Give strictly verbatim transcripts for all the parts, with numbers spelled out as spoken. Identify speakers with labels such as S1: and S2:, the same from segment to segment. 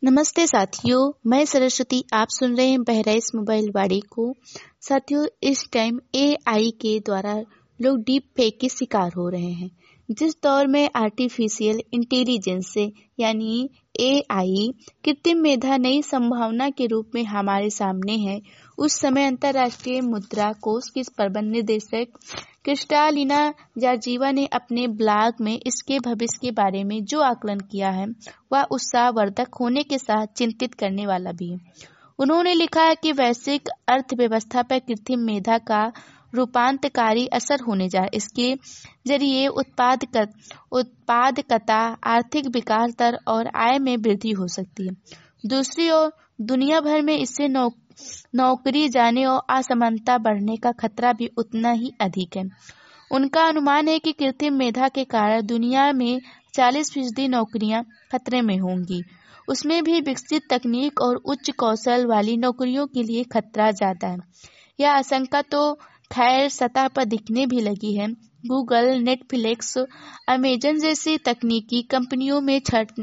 S1: नमस्ते साथियों, मैं सरस्वती। आप सुन रहे हैं बहराइच मोबाइल वाड़ी को। साथियों, इस टाइम एआई के द्वारा लोग डीप फेक के शिकार हो रहे हैं। जिस दौर में आर्टिफिशियल इंटेलिजेंस से यानी एआई कृत्रिम मेधा नई संभावना के रूप में हमारे सामने है, उस समय अंतर्राष्ट्रीय मुद्रा कोष की प्रबंध निदेशक क्रिस्टालिना जॉर्जीवा ने अपने ब्लॉग में इसके भविष्य के बारे में जो आकलन किया है वह उत्साहवर्धक होने के साथ चिंतित करने वाला भी है। उन्होंने लिखा है कि वैश्विक अर्थव्यवस्था पर कृत्रिम मेधा का रूपांतरकारी असर होने जा इसके जरिए उत्पादक उत्पादकता, आर्थिक विकास दर और आय में वृद्धि हो सकती है। दूसरी ओर दुनिया भर में इससे नौ, नौकरी जाने और असमानता बढ़ने का खतरा भी उतना ही अधिक है। उनका अनुमान है कि कृत्रिम मेधा के कारण दुनिया में चालीस फीसदी नौकरियां खतरे में होंगी। उसमें भी विकसित तकनीक और उच्च कौशल वाली नौकरियों के लिए खतरा ज्यादा है। यह आशंका तो खैर सतह पर दिखने भी लगी है। गूगल, नेटफ्लिक्स, अमेजन जैसी तकनीकी कंपनियों में छट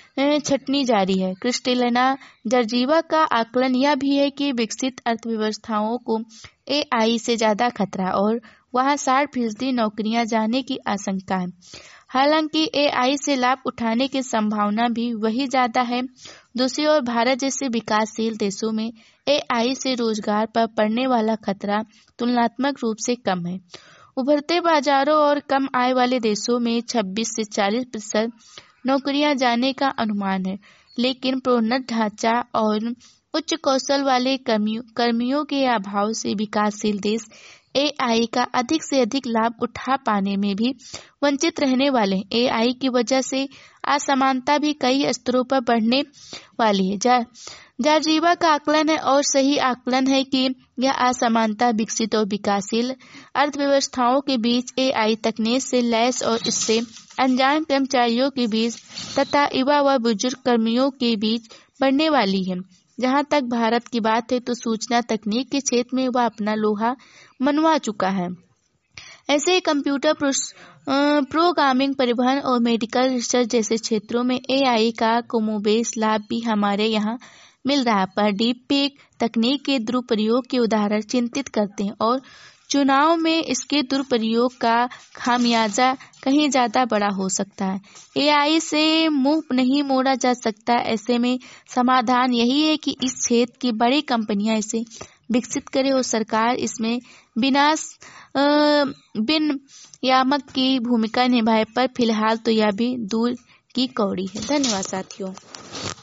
S1: छटनी जारी है। क्रिस्टालिना जॉर्जीवा का आकलन यह भी है कि विकसित अर्थव्यवस्थाओं को एआई से ज्यादा खतरा और वहां साठ फीसदी नौकरियां जाने की आशंका है। हालांकि एआई से लाभ उठाने की संभावना भी वही ज्यादा है। दूसरी ओर भारत जैसे विकासशील देशों में एआई से रोजगार पर पड़ने वाला खतरा तुलनात्मक रूप से कम है। उभरते बाजारों और कम आय वाले देशों में छब्बीस से चालीस प्रतिशत नौकरियां जाने का अनुमान है, लेकिन प्रोन्नत ढांचा और उच्च कौशल वाले कर्मियों कर्मियों के अभाव से विकासशील देश एआई का अधिक से अधिक लाभ उठा पाने में भी वंचित रहने वाले हैं। एआई की वजह से असमानता भी कई स्तरों पर बढ़ने वाली है। जा जॉर्जीवा का आकलन है और सही आकलन है कि यह असमानता विकसित और विकासशील अर्थव्यवस्थाओं के बीच एआई तकनीक से लैस और इससे अनजान कर्मचारियों के बीच तथा युवा व बुजुर्ग कर्मियों के बीच बढ़ने वाली है। जहां तक भारत की बात है तो सूचना तकनीक के क्षेत्र में वह अपना लोहा मनवा चुका है। ऐसे ही कंप्यूटर प्रोग्रामिंग, परिवहन और मेडिकल रिसर्च जैसे क्षेत्रों में एआई का कमोबेश लाभ भी हमारे यहाँ मिल रहा है, पर डीप फेक तकनीक के दुरुपयोग के उदाहरण चिंतित करते हैं और चुनाव में इसके दुरुपयोग का खामियाजा कहीं ज्यादा बड़ा हो सकता है। एआई से मुंह नहीं मोड़ा जा सकता। ऐसे में समाधान यही है कि इस क्षेत्र की बड़ी कंपनियां इसे विकसित करे और सरकार इसमें बिना बिन यामक की भूमिका निभाए, पर फिलहाल तो यह भी दूर की कौड़ी है। धन्यवाद साथियों।